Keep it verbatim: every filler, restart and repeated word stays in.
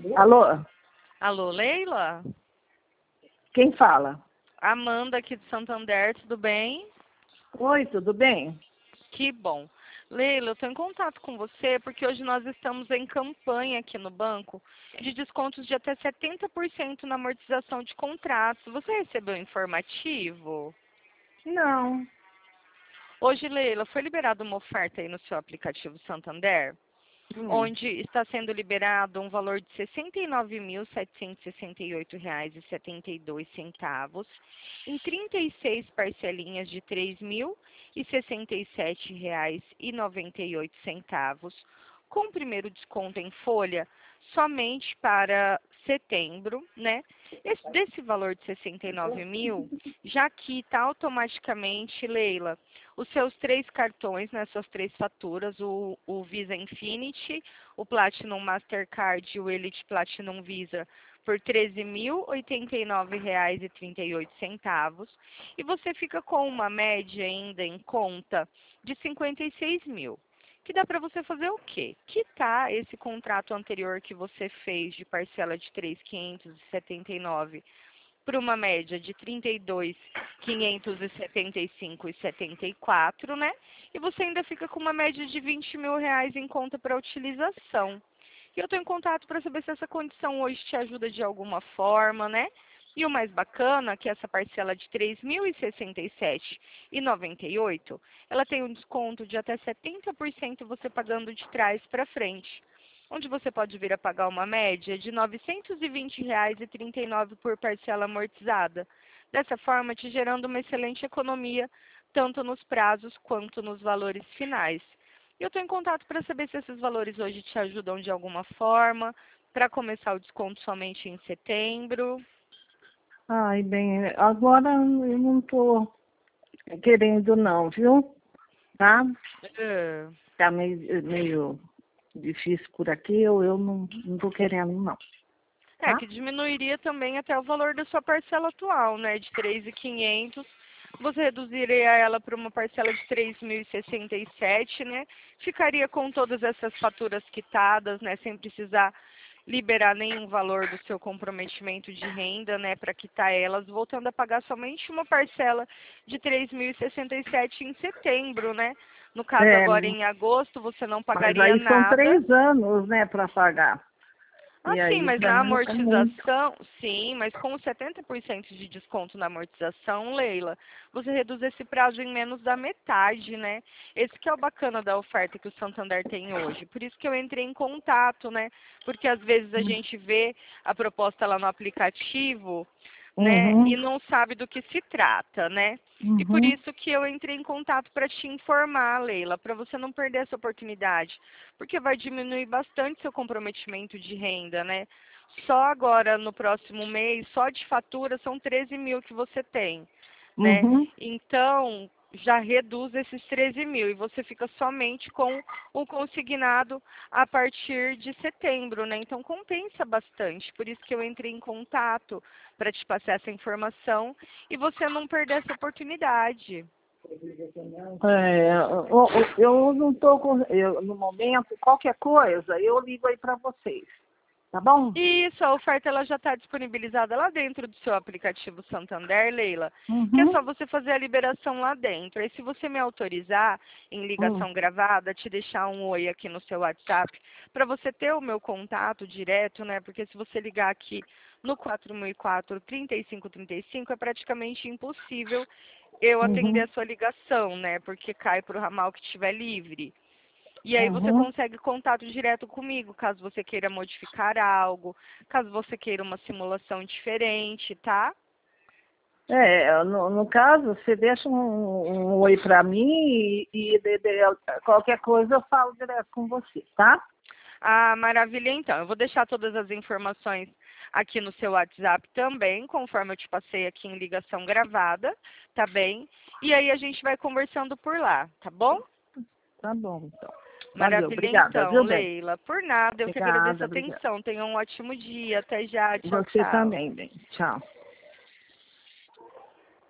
Alô? Alô, Leila? Quem fala? Amanda aqui de Santander, tudo bem? Oi, tudo bem? Que bom. Leila, eu estou em contato com você porque hoje nós estamos em campanha aqui no banco de descontos de até setenta por cento na amortização de contratos. Você recebeu o informativo? Não. Hoje, Leila, foi liberada uma oferta aí no seu aplicativo Santander, Hum. onde está sendo liberado um valor de sessenta e nove mil setecentos e sessenta e oito reais e setenta e dois centavos em trinta e seis parcelinhas de três mil e sessenta e sete reais e noventa e oito centavos, com o primeiro desconto em folha somente para setembro, né? Esse, desse valor de sessenta e nove mil, já quita automaticamente, Leila, os seus três cartões, né, suas três faturas, o, o Visa Infinity, o Platinum Mastercard e o Elite Platinum Visa, por treze mil oitenta e nove reais e trinta e oito centavos. E você fica com uma média ainda em conta de cinquenta e seis mil. Que dá para você fazer o quê? Quitar esse contrato anterior que você fez de parcela de três mil quinhentos e setenta e nove para uma média de trinta e dois mil quinhentos e setenta e cinco reais e setenta e quatro, né? E você ainda fica com uma média de vinte mil reais em conta para utilização. E eu estou em contato para saber se essa condição hoje te ajuda de alguma forma, né? E o mais bacana é que essa parcela de três mil e sessenta e sete reais e noventa e oito centavos, ela tem um desconto de até setenta por cento você pagando de trás para frente, onde você pode vir a pagar uma média de novecentos e vinte reais e trinta e nove centavos por parcela amortizada. Dessa forma, te gerando uma excelente economia, tanto nos prazos quanto nos valores finais. E eu estou em contato para saber se esses valores hoje te ajudam de alguma forma, para começar o desconto somente em setembro. Ai, bem, agora eu não tô querendo não, viu? Tá? É. Tá meio, meio difícil por aqui, eu, eu não, não tô querendo não. É, Tá? que diminuiria também até o valor da sua parcela atual, né? De três mil e quinhentos, você reduziria ela para uma parcela de três mil e sessenta e sete, né? Ficaria com todas essas faturas quitadas, né? Sem precisar liberar nenhum valor do seu comprometimento de renda, né? Para quitar elas, voltando a pagar somente uma parcela de três mil e sessenta e sete em setembro, né? No caso, É, agora em agosto, você não mas pagaria aí são nada. três anos, né, para pagar. Ah, E sim, aí, mas para na mim, é muito. amortização, sim, mas com setenta por cento de desconto na amortização, Leila, você reduz esse prazo em menos da metade, né? Esse que é o bacana da oferta que o Santander tem hoje. Por isso que eu entrei em contato, né? Porque às vezes a gente vê a proposta lá no aplicativo, né, Uhum, e não sabe do que se trata, né? E por uhum. isso que eu entrei em contato para te informar, Leila, para você não perder essa oportunidade, porque vai diminuir bastante seu comprometimento de renda, né? Só agora, no próximo mês, só de fatura, são treze mil que você tem, né? Uhum. Então, já reduz esses treze mil e você fica somente com o consignado a partir de setembro, né? Então, compensa bastante. Por isso que eu entrei em contato para te passar essa informação e você não perder essa oportunidade. É, eu, eu não estou com. Eu, no momento, qualquer coisa, eu ligo aí para vocês. Tá bom? E isso, a oferta ela já está disponibilizada lá dentro do seu aplicativo Santander, Leila, que é Uhum. só você fazer a liberação lá dentro. Aí se você me autorizar em Hum. ligação gravada, te deixar um oi aqui no seu WhatsApp, para você ter o meu contato direto, né? Porque se você ligar aqui no quatro mil e quatro, trinta e cinco trinta e cinco, é praticamente impossível eu atender Uhum. a sua ligação, né? Porque cai para o ramal que estiver livre. E aí você Uhum. consegue contato direto comigo, caso você queira modificar algo, caso você queira uma simulação diferente, tá? É, no, no caso, você deixa um, um oi para mim e, e de- de- qualquer coisa eu falo direto com você, tá? Ah, maravilha, então. Eu vou deixar todas as informações aqui no seu WhatsApp também, conforme eu te passei aqui em ligação gravada, tá bem? E aí a gente vai conversando por lá, tá bom? Tá bom, então. Valeu, Maravilha, obrigada, então, viu, bem? Leila. Por nada, eu que agradeço Obrigada, a obrigada. atenção. Tenha um ótimo dia. Até já. Tchau, Você tchau. também, bem. Tchau.